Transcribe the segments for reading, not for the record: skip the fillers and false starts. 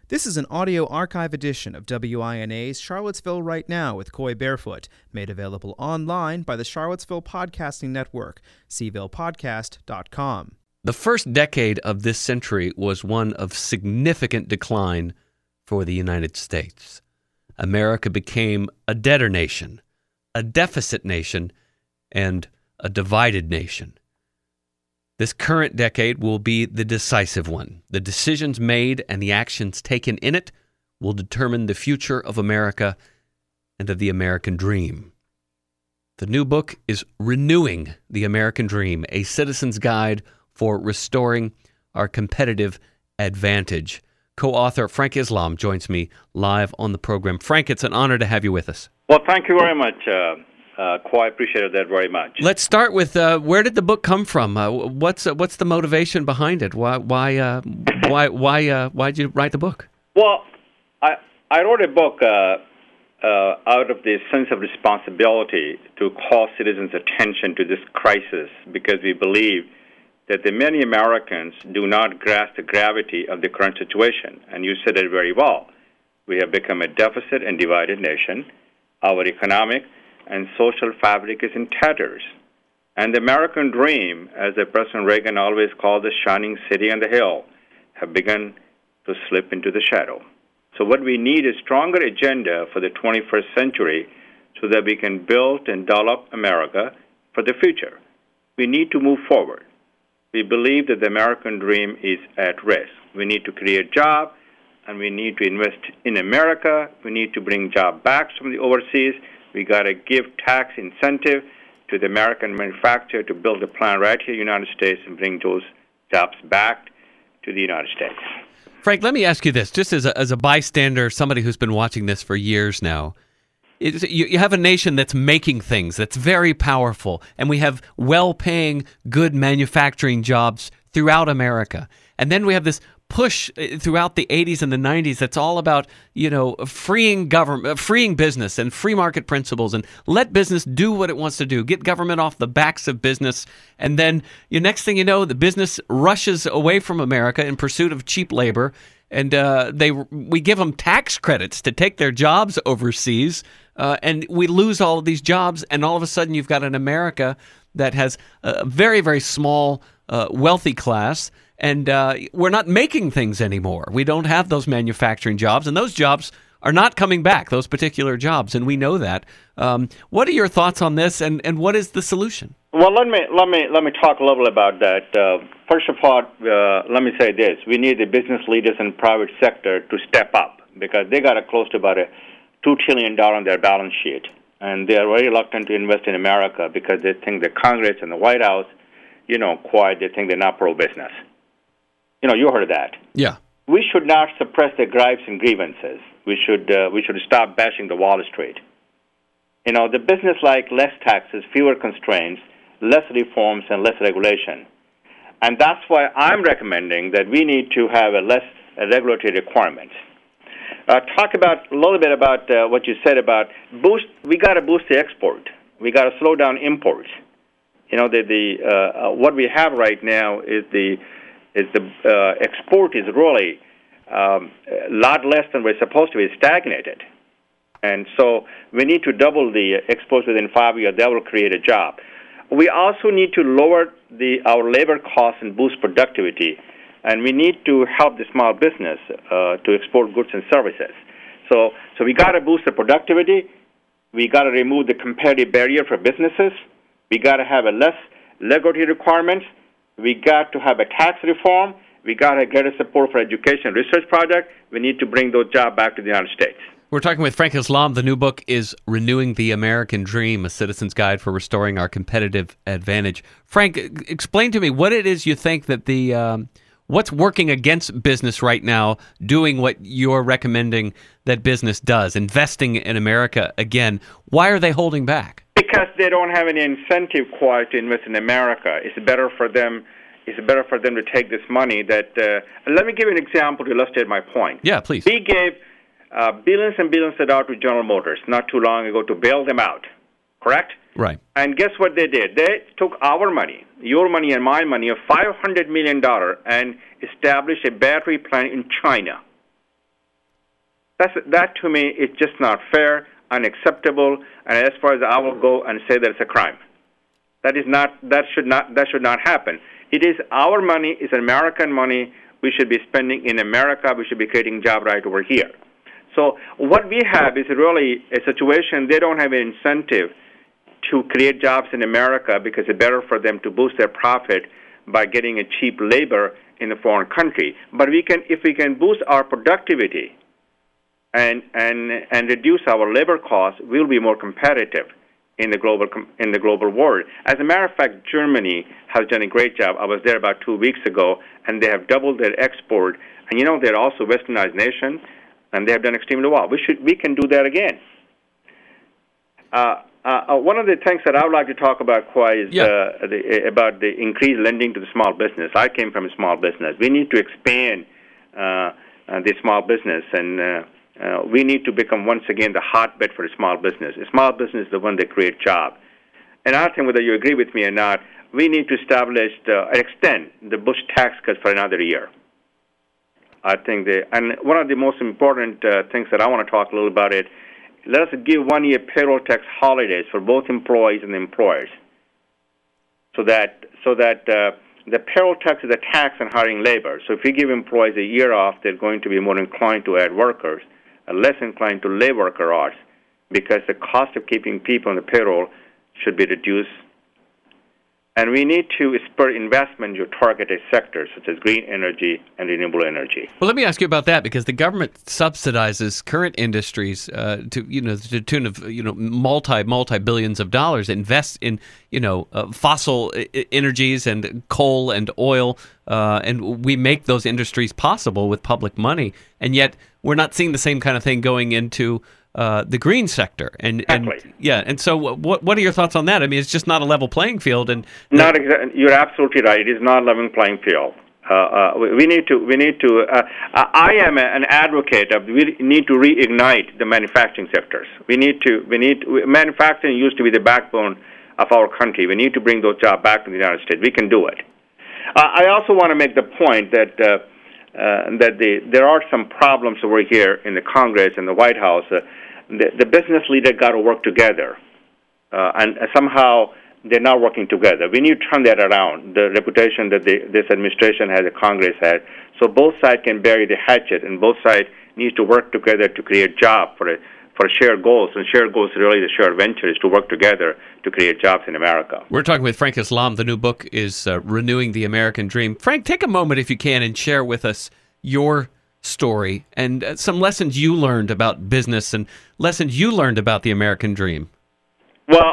This is an audio archive edition of WINA's Charlottesville Right Now with Coy Barefoot, made available online by the Charlottesville Podcasting Network, cvillepodcast.com. The first decade of this century was one of significant decline for the United States. America became a debtor nation, a deficit nation, and a divided nation. This current decade will be the decisive one. The decisions made and the actions taken in it will determine the future of America and of the American dream. The new book is Renewing the American Dream, a citizen's guide for restoring our competitive advantage. Co-author Frank Islam joins me live on the program. Frank, it's an honor to have you with us. Well, thank you very much. Quite appreciated that very much. Let's start with where did the book come from? What's the motivation behind it? Why'd you write the book? Well, I wrote a book out of the sense of responsibility to call citizens' attention to this crisis, because we believe that the many Americans do not grasp the gravity of the current situation. And you said it very well. We have become a deficit and divided nation. Our economic and social fabric is in tatters. And the American dream, as President Reagan always called the shining city on the hill, have begun to slip into the shadow. So what we need is a stronger agenda for the 21st century so that we can build and develop America for the future. We need to move forward. We believe that the American dream is at risk. We need to create jobs, and we need to invest in America. We need to bring jobs back from the overseas. We got to give tax incentive to the American manufacturer to build a plant right here in the United States and bring those jobs back to the United States. Frank, let me ask you this, just as a bystander, somebody who's been watching this for years now. You have a nation that's making things, that's very powerful, and we have well-paying, good manufacturing jobs throughout America. And then we have this push throughout the 80s and the 90s that's all about, freeing government, freeing business and free market principles, and let business do what it wants to do, get government off the backs of business. And then next thing you know, the business rushes away from America in pursuit of cheap labor, and we give them tax credits to take their jobs overseas, and we lose all of these jobs, and all of a sudden you've got an America that has a very, very small wealthy class, and we're not making things anymore. We don't have those manufacturing jobs, and those jobs are not coming back, those particular jobs, and we know that. What are your thoughts on this, and what is the solution? Well, let me talk a little about that. First of all, let me say this: we need the business leaders and private sector to step up, because they got close to about $2 trillion on their balance sheet, and they are very reluctant to invest in America because they think the Congress and the White House, they think they're not pro-business. You heard that. Yeah. We should not suppress the gripes and grievances. We should stop bashing the Wall Street. The business like less taxes, fewer constraints, less reforms, and less regulation. And that's why I'm recommending that we need to have less regulatory requirements. Talk a little bit about what you said about boost. We got to boost the export. We got to slow down imports. What we have right now is the export is really a lot less than we're supposed to be, stagnated. And so we need to double the exports within 5 years. That will create a job. We also need to lower our labor costs and boost productivity. And we need to help the small business to export goods and services. So we got to boost the productivity. We got to remove the competitive barrier for businesses. We got to have less regulatory requirements. We got to have a tax reform. We got to get a support for education and research projects. We need to bring those jobs back to the United States. We're talking with Frank Islam. The new book is Renewing the American Dream, a citizen's guide for restoring our competitive advantage. Frank, explain to me what it is you think that what's working against business right now, doing what you're recommending that business does, investing in America again. Why are they holding back? Because they don't have any incentive quite to invest in America. It's better for them to take this money. Let me give you an example to illustrate my point. Yeah, please. We gave billions and billions of dollars to General Motors not too long ago to bail them out, correct? Right. And guess what they did? They took our money, your money and my money, of $500 million and established a battery plant in China. That to me is just not fair, unacceptable, and as far as I will go and say that it's a crime. That should not happen. It is our money, it's American money. We should be spending in America. We should be creating jobs right over here. So what we have is really a situation they don't have an incentive to create jobs in America because it's better for them to boost their profit by getting a cheap labor in a foreign country. But if we can boost our productivity and reduce our labor costs, we'll be more competitive in the global world. As a matter of fact, Germany has done a great job. I was there about 2 weeks ago, and they have doubled their export. And they're also a westernized nation, and they have done extremely well. We can do that again. One of the things that I would like to talk about, Kwai, is about the increased lending to the small business. I came from a small business. We need to expand the small business, and we need to become once again the hotbed for a small business. A small business is the one that creates jobs. And I think whether you agree with me or not, we need to establish and extend the Bush tax cuts for another year. I think and one of the most important things that I want to talk a little about it, let us give 1 year payroll tax holidays for both employees and employers, so that the payroll tax is a tax on hiring labor. So if you give employees a year off, they're going to be more inclined to add workers and less inclined to lay worker hours, because the cost of keeping people on the payroll should be reduced. And we need to spur investment in targeted sectors such as green energy and renewable energy. Well, let me ask you about that, because the government subsidizes current industries to the tune of multi billions of dollars, invest in fossil energies and coal and oil, and we make those industries possible with public money, and yet we're not seeing the same kind of thing going into the green sector, and so what are your thoughts on that? I mean, it's just not a level playing field, and You're absolutely right. It is not a level playing field. We need to. I am an advocate of. We need to reignite the manufacturing sectors. Manufacturing used to be the backbone of our country. We need to bring those jobs back to the United States. We can do it. I also want to make the point that there are some problems over here in the Congress and the White House. The business leaders got to work together, and somehow they're not working together. We need to turn that around, the reputation that this administration has, the Congress has, so both sides can bury the hatchet, and both sides need to work together to create jobs for shared goals. And shared goals, really the shared venture, is to work together to create jobs in America. We're talking with Frank Islam. The new book is Renewing the American Dream. Frank, take a moment, if you can, and share with us your story and some lessons you learned about business and lessons you learned about the American dream. Well,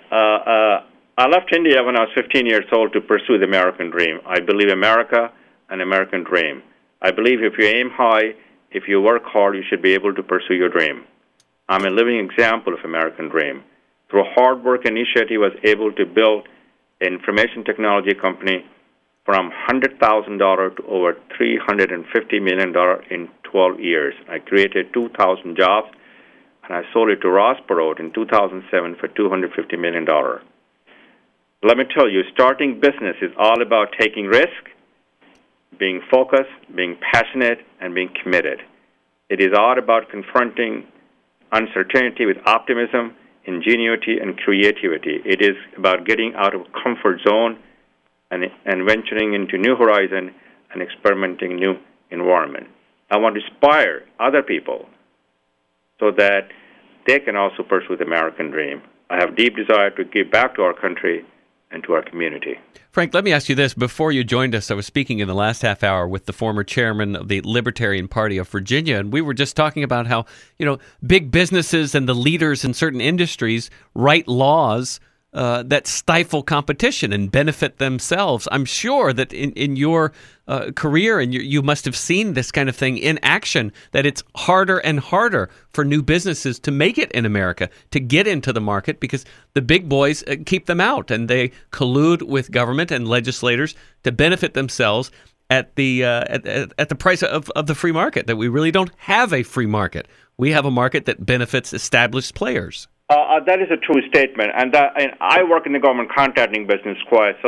I left India when I was 15 years old to pursue the American dream. I believe America, an American dream. I believe if you aim high, if you work hard, you should be able to pursue your dream. I'm a living example of American dream. Through hard work and initiative, I was able to build an information technology company from $100,000 to over $350 million in 12 years. I created 2,000 jobs, and I sold it to Ross Perot in 2007 for $250 million. Let me tell you, starting business is all about taking risk, being focused, being passionate, and being committed. It is all about confronting uncertainty with optimism, ingenuity, and creativity. It is about getting out of comfort zone and venturing into new horizon and experimenting new environment. I want to inspire other people so that they can also pursue the American dream. I have deep desire to give back to our country and to our community. Frank, let me ask you this. Before you joined us, I was speaking in the last half hour with the former chairman of the Libertarian Party of Virginia, and we were just talking about how, big businesses and the leaders in certain industries write laws that stifle competition and benefit themselves. I'm sure that in your career, and you must have seen this kind of thing in action, that it's harder and harder for new businesses to make it in America, to get into the market, because the big boys keep them out, and they collude with government and legislators to benefit themselves at the price of the free market. That we really don't have a free market. We have a market that benefits established players. That is a true statement, and I work in the government contracting business, quite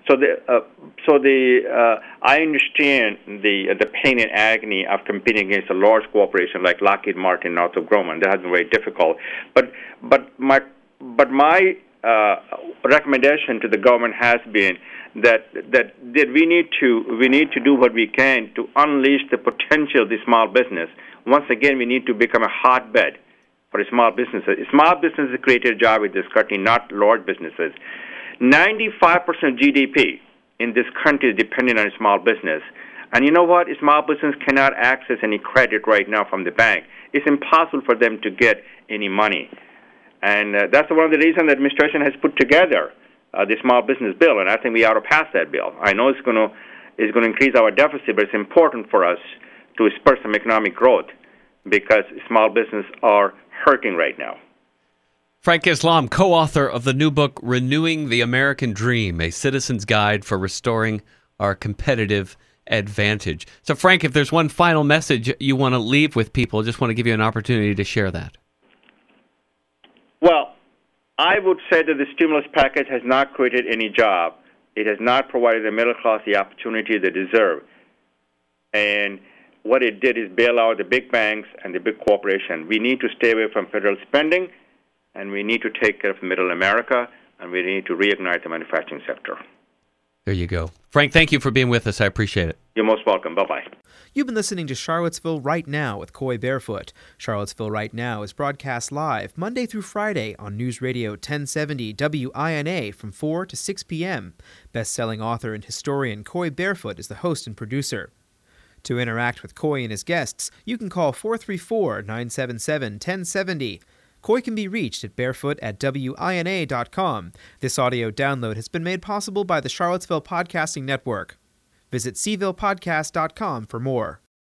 I understand the pain and agony of competing against a large corporation like Lockheed Martin, Northrop Grumman. That has been very difficult. But my recommendation to the government has been that we need to do what we can to unleash the potential of the small business. Once again, we need to become a hotbed for small businesses. Small businesses created a job with this country, not large businesses. 95% GDP in this country is dependent on small business. And you know what? Small business cannot access any credit right now from the bank. It's impossible for them to get any money. And that's one of the reasons the administration has put together the small business bill, and I think we ought to pass that bill. I know it's going to increase our deficit, but it's important for us to spur some economic growth because small business are hurting right now. Frank Islam, co-author of the new book, Renewing the American Dream, A Citizen's Guide for Restoring Our Competitive Advantage. So, Frank, if there's one final message you want to leave with people, just want to give you an opportunity to share that. Well, I would say that the stimulus package has not created any job. It has not provided the middle class the opportunity they deserve. And what it did is bail out the big banks and the big corporations. We need to stay away from federal spending, and we need to take care of middle America, and we need to reignite the manufacturing sector. There you go. Frank, thank you for being with us. I appreciate it. You're most welcome. Bye-bye. You've been listening to Charlottesville Right Now with Coy Barefoot. Charlottesville Right Now is broadcast live Monday through Friday on News Radio 1070 WINA from 4 to 6 p.m. Best-selling author and historian Coy Barefoot is the host and producer. To interact with Coy and his guests, you can call 434-977-1070. Coy can be reached at barefoot@wina.com. This audio download has been made possible by the Charlottesville Podcasting Network. Visit cvillepodcast.com for more.